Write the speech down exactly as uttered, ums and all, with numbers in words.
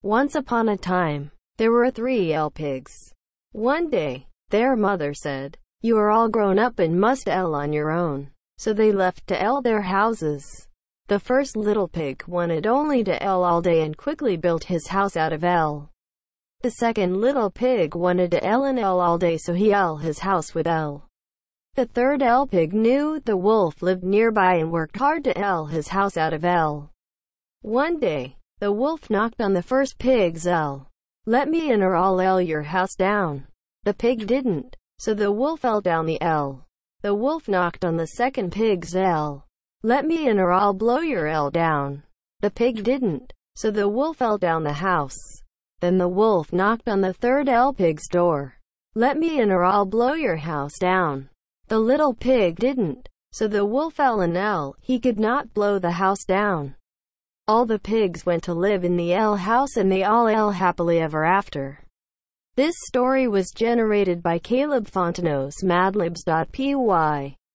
Once upon a time, there were three L pigs. One day, their mother said, "You are all grown up and must L on your own." So they left to L their houses. The first little pig wanted only to L all day and quickly built his house out of L. The second little pig wanted to L and L all day, so he L his house with L. The third L pig knew the wolf lived nearby and worked hard to L his house out of L. One day, the wolf knocked on the first pig's L. "Let me in or I'll L your house down." The pig didn't, so the wolf L down the L. The wolf knocked on the second pig's L. "Let me in or I'll blow your L down." The pig didn't, so the wolf L down the house. Then the wolf knocked on the third L pig's door. "Let me in or I'll blow your house down." The little pig didn't, so the wolf L and L, he could not blow the house down. All the pigs went to live in the L house and they all L happily ever after. This story was generated by Caleb Fontanos, Madlibs dot P Y.